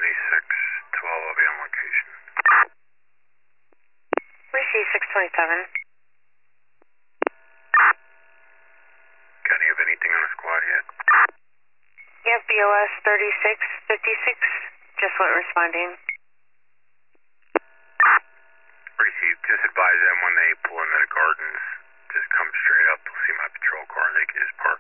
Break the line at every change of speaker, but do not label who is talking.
626, 12, I'll be on location.
We see 627.
Got you have anything on the squad yet?
Yep, BOS 3656. Just went responding.
Received. Just advise them when they pull into the gardens, just come straight up. They'll see my patrol car and they can just park